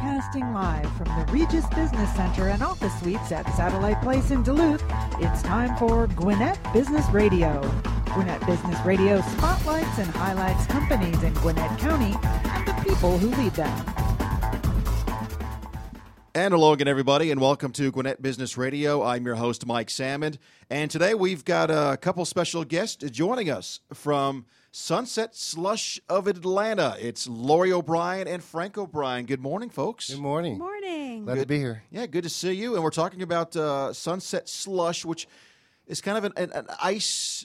Broadcasting live from the Regis Business Center and office suites at Satellite Place in Duluth, it's time for Gwinnett Business Radio. Gwinnett Business Radio spotlights and highlights companies in Gwinnett County and the people who lead them. And hello again, everybody, and welcome to Gwinnett Business Radio. I'm your host, Mike Salmon, and today we've got a couple special guests joining us from Sunset Slush of Atlanta. It's Lori O'Brien and Frank O'Brien. Good morning, folks. Good morning. Good morning. Glad to be here. Yeah, good to see you. And we're talking about Sunset Slush, which is kind of an ice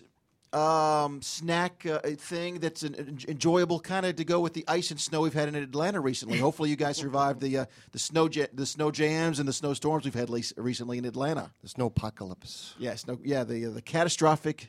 snack thing that's enjoyable, kind of to go with the ice and snow we've had in Atlanta recently. Hopefully, you guys survived the snow jams and the snowstorms we've had recently in Atlanta. The snowpocalypse. Yes, the catastrophic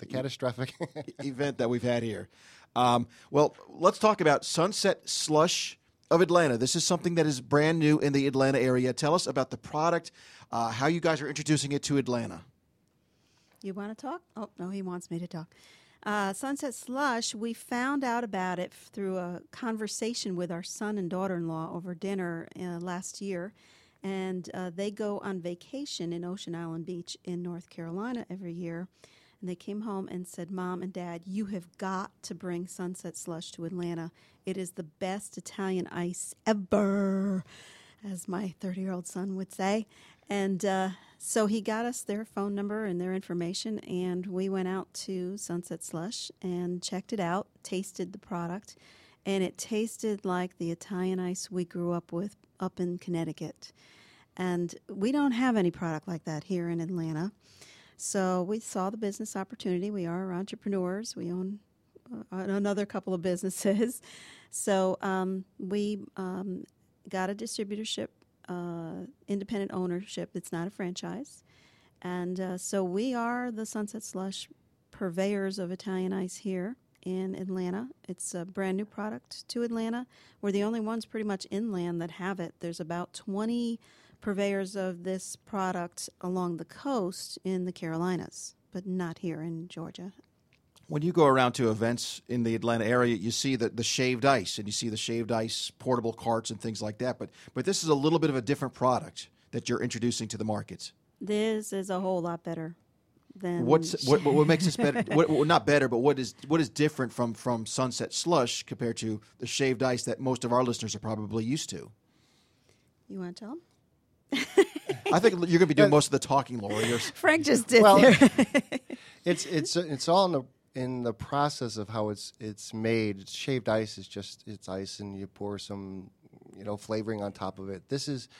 event that we've had here. Well, let's talk about Sunset Slush of Atlanta. This is something that is brand new in the Atlanta area. Tell us about the product, how you guys are introducing it to Atlanta. You want to talk? Oh, no, he wants me to talk. Sunset Slush, we found out about it through a conversation with our son and daughter-in-law over dinner last year. And they go on vacation in Ocean Island Beach in North Carolina every year. And they came home and said, Mom and Dad, you have got to bring Sunset Slush to Atlanta. It is the best Italian ice ever, as my 30-year-old son would say. And so he got us their phone number and their information, and we went out to Sunset Slush and checked it out, tasted the product, and it tasted like the Italian ice we grew up with up in Connecticut. And we don't have any product like that here in Atlanta. So we saw the business opportunity. We are entrepreneurs. We own another couple of businesses. So we got a distributorship. Independent ownership. It's not a franchise. And so we are the Sunset Slush purveyors of Italian ice here in Atlanta. It's a brand new product to Atlanta. We're the only ones pretty much inland that have it. There's about 20 purveyors of this product along the coast in the Carolinas, but not here in Georgia. When you go around to events in the Atlanta area, you see the shaved ice, and you see the shaved ice portable carts and things like that. But this is a little bit of a different product that you're introducing to the markets. This is a whole lot better than what makes this better? Not better, but what is different from Sunset Slush compared to the shaved ice that most of our listeners are probably used to? You want to tell them? I think you're going to be doing most of the talking, Lori. Frank just did. Well, there. it's all in the process of how it's made. Shaved ice is just it's ice, and you pour some flavoring on top of it. This is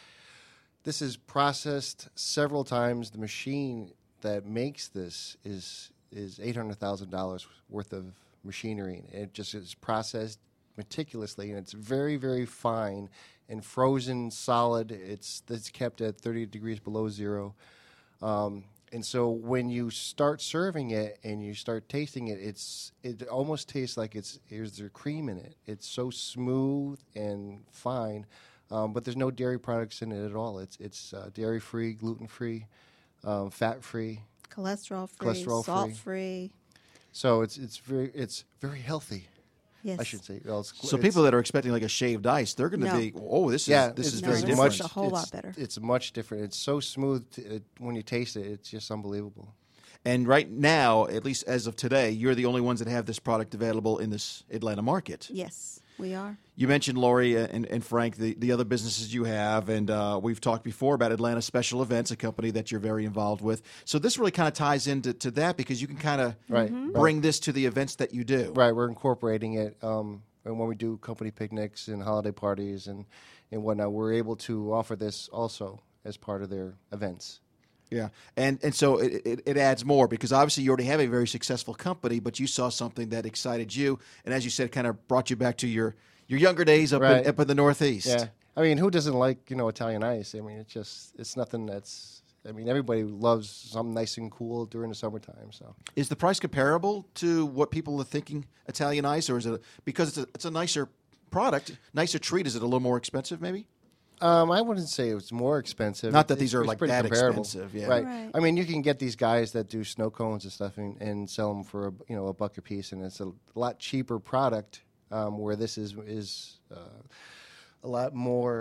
processed several times. The machine that makes this is $800,000 worth of machinery. It just is processed meticulously, and it's very, very fine and frozen solid. It's kept at 30 degrees below zero. And so when you start serving it and you start tasting it, it almost tastes like there's cream in it. It's so smooth and fine, but there's no dairy products in it at all. It's dairy-free, gluten-free, fat-free, cholesterol-free, salt-free. So it's very healthy. Yes. I should say. So people that are expecting like a shaved ice, they're going to be, this is very different. It's a whole lot better. It's much different. It's so smooth when you taste it. It's just unbelievable. And right now, at least as of today, you're the only ones that have this product available in this Atlanta market. Yes, we are. You mentioned, Lori and Frank, the other businesses you have, and we've talked before about Atlanta Special Events, a company that you're very involved with. So this really kind of ties into that because you can kind of bring this to the events that you do. Right, we're incorporating it. And when we do company picnics and holiday parties and whatnot, we're able to offer this also as part of their events. Yeah, and so it adds more because obviously you already have a very successful company, but you saw something that excited you, and as you said, kind of brought you back to your younger days up in the Northeast. Yeah, I mean, who doesn't like Italian ice? I mean, it's nothing that's. I mean, everybody loves something nice and cool during the summertime. So, is the price comparable to what people are thinking Italian ice, or is it because it's a nicer product, nicer treat? Is it a little more expensive, maybe? I wouldn't say it's more expensive. Not that these are like pretty that comparable. expensive, yeah. Right. I mean, you can get these guys that do snow cones and stuff and sell them for $1 a piece, and it's a lot cheaper product. Where this is a lot more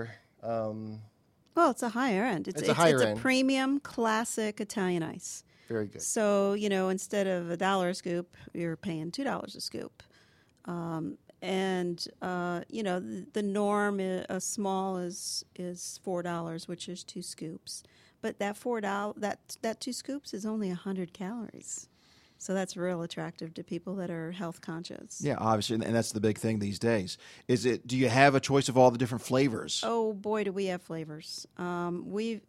Well, it's a higher end. It's a higher end. It's a premium classic Italian ice. Very good. So, instead of $1 a scoop, you're paying $2 a scoop. The norm, a small is $4, which is 2 scoops. But that $4, that 2 scoops is only 100 calories. So that's real attractive to people that are health conscious. Yeah, obviously, and that's the big thing these days. Do you have a choice of all the different flavors? Oh boy, do we have flavors! I'll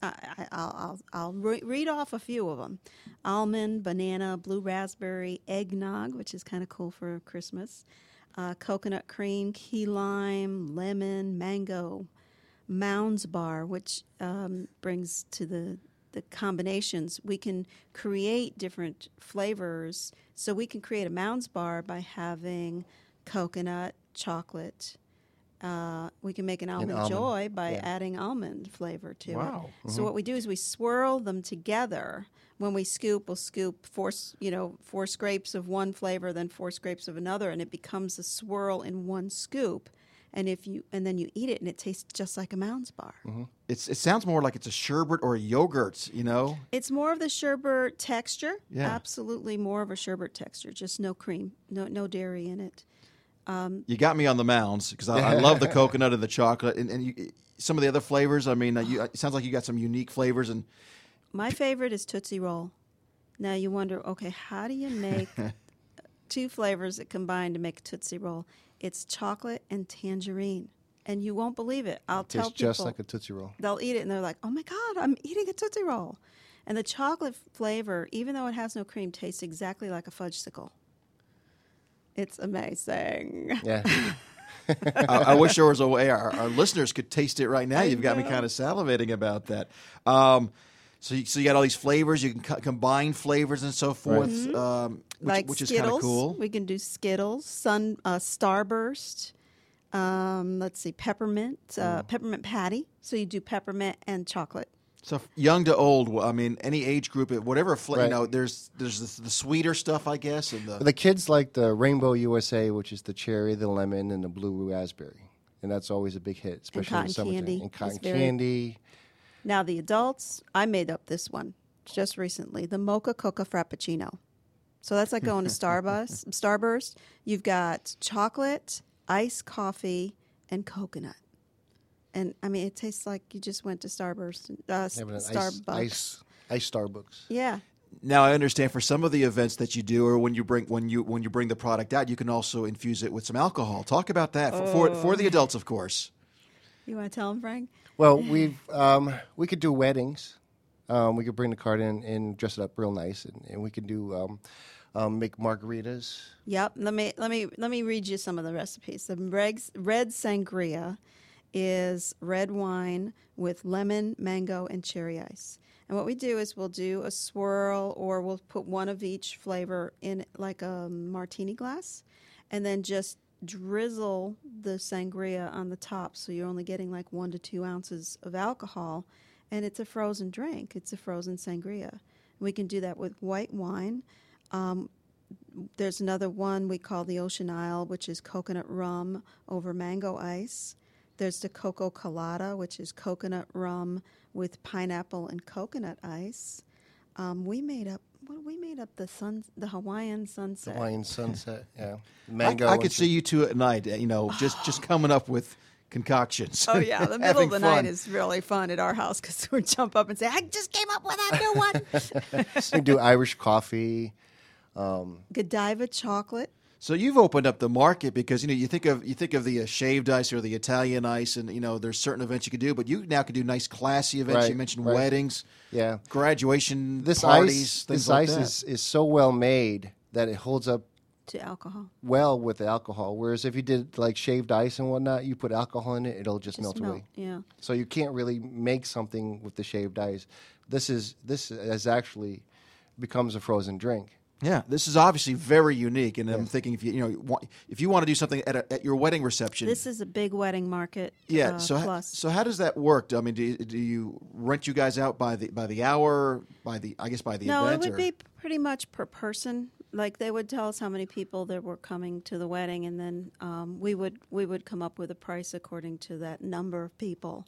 read off a few of them: almond, banana, blue raspberry, eggnog, which is kind of cool for Christmas, coconut cream, key lime, lemon, mango, Mounds Bar, which brings to the combinations. We can create different flavors. So we can create a Mounds Bar by having coconut, chocolate. We can make an almond joy by adding almond flavor to it. Mm-hmm. So what we do is we swirl them together. When we scoop, we'll scoop 4 scrapes of one flavor, then 4 scrapes of another, and it becomes a swirl in one scoop. And then you eat it, and it tastes just like a Mounds Bar. Mm-hmm. It sounds more like it's a sherbet or a yogurt, It's more of the sherbet texture. Yeah. Absolutely more of a sherbet texture, just no cream, no dairy in it. You got me on the Mounds because I love the coconut and the chocolate. And some of the other flavors, it sounds like you got some unique flavors. And my favorite is Tootsie Roll. Now you wonder, okay, how do you make 2 flavors that combine to make a Tootsie Roll? It's chocolate and tangerine. And you won't believe it. I'll tell people. It's just like a Tootsie Roll. They'll eat it and they're like, oh my God, I'm eating a Tootsie Roll. And the chocolate flavor, even though it has no cream, tastes exactly like a fudgesicle. It's amazing. Yeah. I wish there was a way our listeners could taste it right now. You've got me kind of salivating about that. So you got all these flavors. You can combine flavors and so forth, which is kind of cool. We can do Skittles, Starburst. Let's see, peppermint patty. So you do peppermint and chocolate. So young to old, any age group, whatever flavor. Right. There's the sweeter stuff, I guess. And the kids like the Rainbow USA, which is the cherry, the lemon, and the blue raspberry, and that's always a big hit, especially in the summertime. And cotton candy. Now the adults, I made up this one just recently: the Mocha Coca Frappuccino. So that's like going to Starburst. You've got chocolate, iced coffee, and coconut. And, it tastes like you just went to Starburst. Starbucks. Ice Starbucks. Yeah. Now I understand for some of the events that you do, or when you bring the product out, you can also infuse it with some alcohol. Talk about that for the adults, of course. You want to tell them, Frank? Well, we could do weddings. We could bring the cart in and dress it up real nice, and we could do make margaritas. Yep. Let me read you some of the recipes. The red sangria is red wine with lemon, mango, and cherry ice. And what we do is we'll do a swirl, or we'll put one of each flavor in like a martini glass, and then just drizzle the sangria on the top, so you're only getting like 1 to 2 ounces of alcohol, and it's a frozen drink. It's a frozen sangria. We can do that with white wine. There's another one we call the Ocean Isle, which is coconut rum over mango ice. There's the Coco Colada, which is coconut rum with pineapple and coconut ice. We made up the Hawaiian sunset. Hawaiian sunset, yeah. Mango. I could see you two at night, just coming up with concoctions. Oh yeah, the middle of the night is really fun at our house because we jump up and say, "I just came up with a new one." We do Irish coffee. Godiva chocolate. So you've opened up the market because you think of the shaved ice or the Italian ice, and there's certain events you can do, but you now can do nice classy events. Right, You mentioned right. weddings, Parties. graduation, This things like ice that. is so well made that it holds up To alcohol. well with the alcohol. Whereas if you did like shaved ice and whatnot, you put alcohol in it, it'll just melt away. Yeah. So you can't really make something with the shaved ice. This has actually becomes a frozen drink. Yeah, this is obviously very unique, and I'm thinking if you want to do something at your wedding reception, This is a big wedding market. yeah. Plus. So how does that work? I mean, do you rent you guys out by the hour, by the No, event? it would be pretty much per person. Like they would tell us how many people there were coming to the wedding, and then we would come up with a price according to that number of people.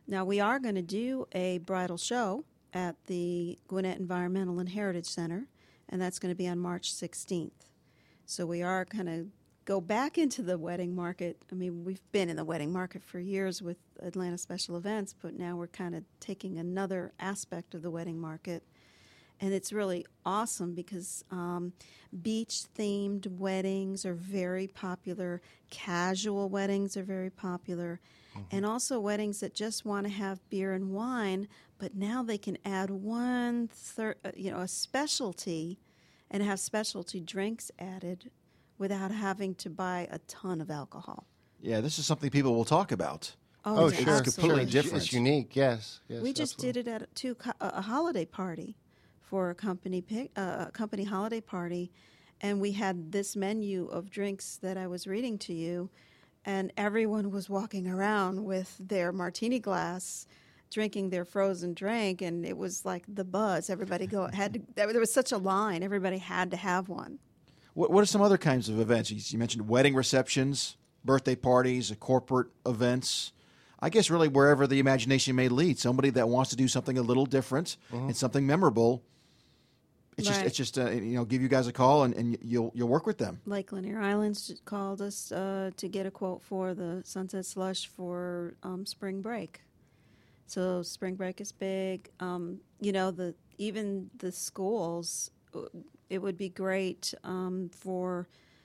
Now, we are going to do a bridal show at the Gwinnett Environmental and Heritage Center, and that's going to be on March 16th. So we are going to go back into the wedding market. I mean, we've been in the wedding market for years with Atlanta Special Events, but now we're kind of taking another aspect of the wedding market. And it's really awesome because beach-themed weddings are very popular. Casual weddings are very popular. And also weddings that just want to have beer and wine, but now they can add a specialty and have specialty drinks added without having to buy a ton of alcohol. Yeah, this is something people will talk about. Oh, yeah, sure. It's completely Sure. different. It's unique, yes. We just absolutely. did it at a holiday party for a company holiday party, and we had this menu of drinks that I was reading to you, and everyone was walking around with their martini glass, drinking their frozen drink, and it was like the buzz. Everybody there was such a line. Everybody had to have one. What are some other kinds of events? You mentioned wedding receptions, birthday parties, corporate events. I guess really wherever the imagination may lead. Somebody that wants to do something a little different and something memorable. It's just give you guys a call and you'll work with them. Lake Lanier Islands just called us to get a quote for the Sunset Slush for spring break. So spring break is big. Even the schools, it would be great for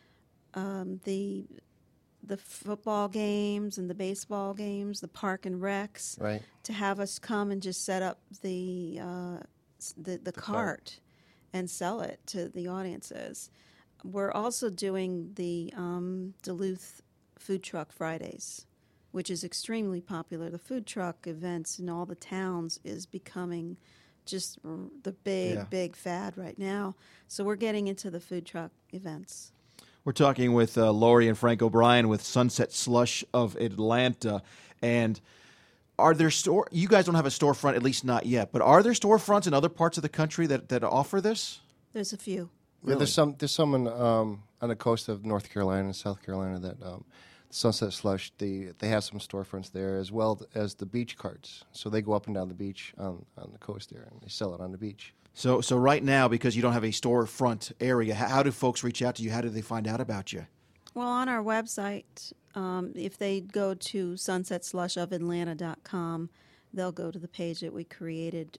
the football games and the baseball games, the park and recs, Right. to have us come and just set up the cart and sell it to the audiences. We're also doing the Duluth Food Truck Fridays, which is extremely popular. The food truck events in all the towns is becoming just the big fad right now. So we're getting into the food truck events. We're talking with Lori and Frank O'Brien with Sunset Slush of Atlanta. And are there you guys don't have a storefront, at least not yet, but are there storefronts in other parts of the country that offer this? There's a few. Yeah, there's some on the coast of North Carolina and South Carolina that Sunset Slush, they have some storefronts there, as well as the beach carts. So they go up and down the beach on the coast there, and they sell it on the beach. So right now, because you don't have a storefront area, how do folks reach out to you? How do they find out about you? Well, on our website, if they go to sunsetslushofatlanta.com, they'll go to the page that we created,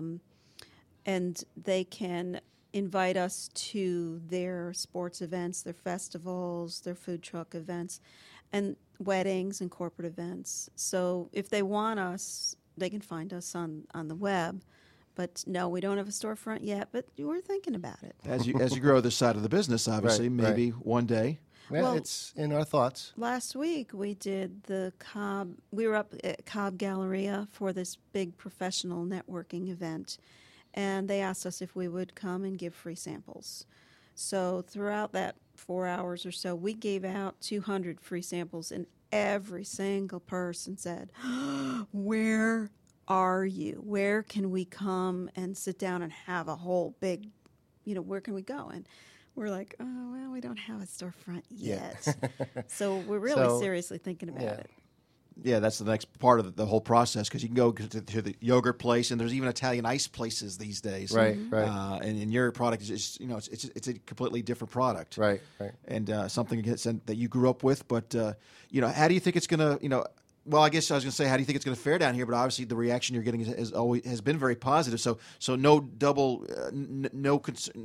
and they can invite us to their sports events, their festivals, their food truck events, and weddings and corporate events. So if they want us, they can find us on the web. But no, we don't have a storefront yet, but we're thinking about it. As you grow this side of the business, obviously, Right, maybe one day. Yeah, Well, it's in our thoughts. Last week we did the Cobb. We were up at Cobb Galleria for this big professional networking event, and they asked us if we would come and give free samples. So throughout that 4 hours or so, we gave out 200 free samples, and every single person said, "Where are you? Where can we come and sit down and have a whole big, where can we go?" And we're like, "Oh, well, we don't have a storefront yet." So we're really seriously thinking about it. Yeah, that's the next part of the whole process, because you can go to the yogurt place, and there's even Italian ice places these days. Right, right. And your product is just, it's a completely different product. Right, right. And something that you grew up with. But, how do you think it's going to, well, I guess I was going to say, how do you think it's going to fare down here? But obviously the reaction you're getting has been very positive. So no double, no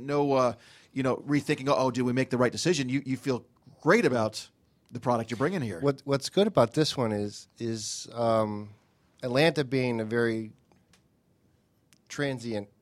rethinking, did we make the right decision? You feel great about the product you're bringing here. What's good about this one is Atlanta being a very transient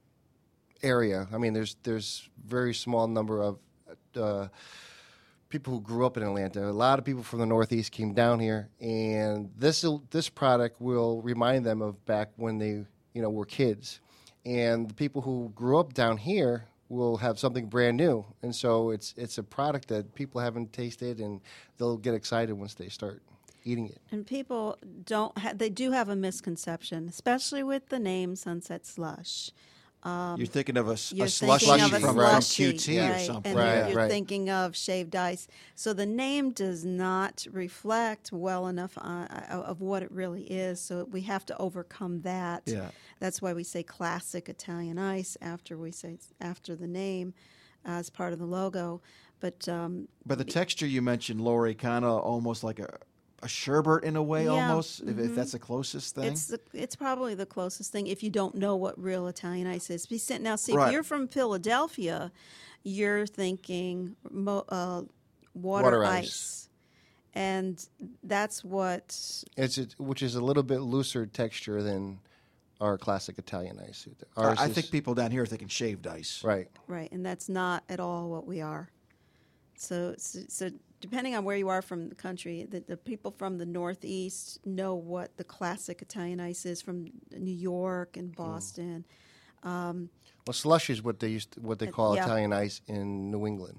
area. I mean, there's very small number of people who grew up in Atlanta. A lot of people from the Northeast came down here, and this product will remind them of back when they were kids. And the people who grew up down here will have something brand new, and so it's a product that people haven't tasted, and they'll get excited once they start eating it. And people they do have a misconception, especially with the name Sunset Slush. You're thinking of a You're slushy thinking of a from slushy, QT or right, something. and you're Right. thinking of shaved ice. So the name does not reflect well enough of what it really is. So we have to overcome that. Yeah. That's why we say classic Italian ice after the name as part of the logo. But But the texture you mentioned, Lori, kind of almost like a sherbet in a way, Yeah, almost, if that's the closest thing. it's probably the closest thing if you don't know what real Italian ice is. Now, see, Right. if you're from Philadelphia, you're thinking water Water ice. ice. And that's what Which is a little bit looser texture than our classic Italian ice. Ours I is- think people down here are thinking shaved ice. right. right, and that's not at all what we are. So depending on where you are from the country, the people from the Northeast know what the classic Italian ice is from New York and Boston. Well, slush is what they call yeah. Italian ice in New England,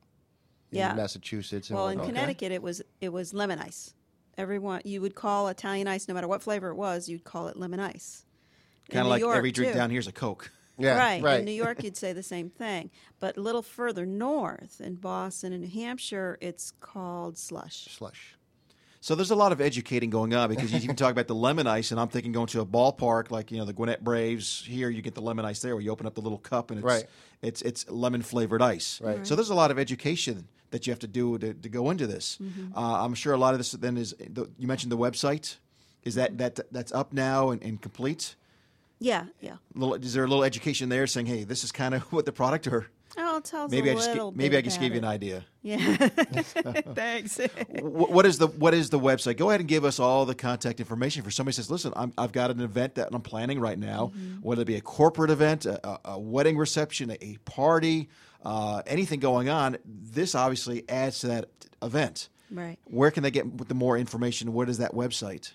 in Yeah. Massachusetts. And Well, in whatnot. Connecticut, it was lemon ice. Everyone, you would call Italian ice, no matter what flavor it was, you'd call it lemon ice. Kind of In like New York, every drink too. down here is a Coke. Yeah, right. right. In New York, you'd say the same thing. But a little further north, in Boston and New Hampshire, it's called slush. Slush. So there's a lot of educating going on because you even talk about the lemon ice, and I'm thinking going to a ballpark like the Gwinnett Braves. Here you get the lemon ice there, where you open up the little cup and Right. it's lemon flavored ice. Right. So there's a lot of education that you have to do to go into this. I'm sure a lot of this then is. You mentioned the website. Is that's up now and complete? Yeah. Is there a little education there saying, hey, this is kind of what the product, or Oh, it tells maybe a I just little maybe I bit just gave you an about idea. it. Yeah. Thanks. What is the website? Go ahead and give us all the contact information for somebody who says, listen, I've got an event that I'm planning right now, whether it be a corporate event, a wedding reception, a party, anything going on. This obviously adds to that event. Right. Where can they get the more information? What is that website?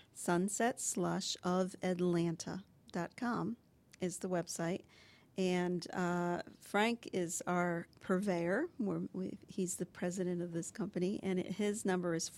SunsetSlushofAtlanta.com is the website. And Frank is our purveyor. He's the president of this company, and his number is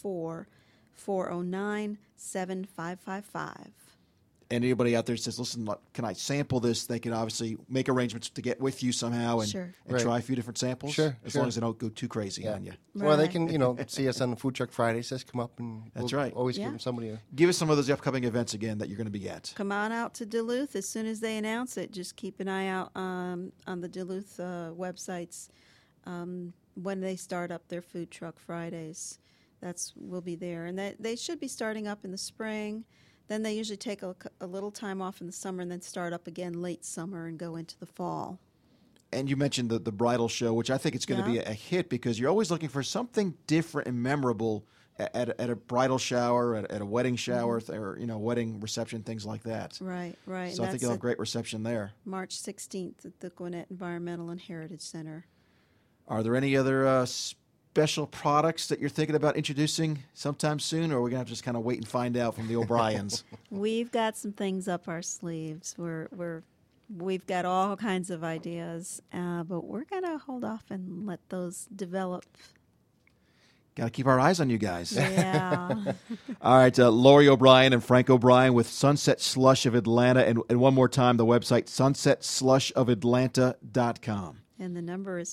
404-409-7555. Anybody out there says, listen, can I sample this? They can obviously make arrangements to get with you somehow and, Sure. and Right. try a few different samples. Sure, As sure. long as they don't go too crazy on you. Well, they Right. can, see us on the Food Truck Fridays. Just come up and That's we'll right. always Yeah. give them somebody a... Give us some of those upcoming events again that you're going to be at. Come on out to Duluth as soon as they announce it. Just keep an eye out on the Duluth websites when they start up their Food Truck Fridays. We'll be there, and they should be starting up in the spring. Then they usually take a little time off in the summer and then start up again late summer and go into the fall. And you mentioned the bridal show, which I think it's going to be a hit because you're always looking for something different and memorable at a bridal shower, at a wedding shower, or wedding reception, things like that. Right. So And I think you'll have great reception there. March 16th at the Gwinnett Environmental and Heritage Center. Are there any other special products that you're thinking about introducing sometime soon, or are we going to have to just kind of wait and find out from the O'Briens? We've got some things up our sleeves. We've got all kinds of ideas, but we're going to hold off and let those develop. Got to keep our eyes on you guys. Yeah. All right, Lori O'Brien and Frank O'Brien with Sunset Slush of Atlanta. And one more time, the website, sunsetslushofatlanta.com. And the number is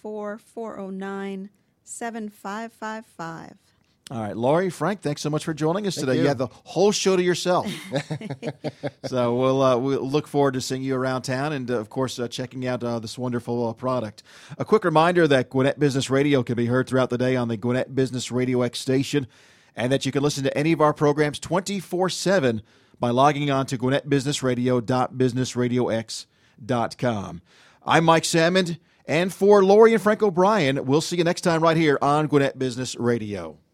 404-409-7555. All right, Lori, Frank, thanks so much for joining us today. you. You had the whole show to yourself. So we'll look forward to seeing you around town and, of course, checking out this wonderful product. A quick reminder that Gwinnett Business Radio can be heard throughout the day on the Gwinnett Business Radio X station, and that you can listen to any of our programs 24/7 by logging on to GwinnettBusinessRadio.BusinessRadioX.com. I'm Mike Salmond, and for Lori and Frank O'Brien, we'll see you next time right here on Gwinnett Business Radio.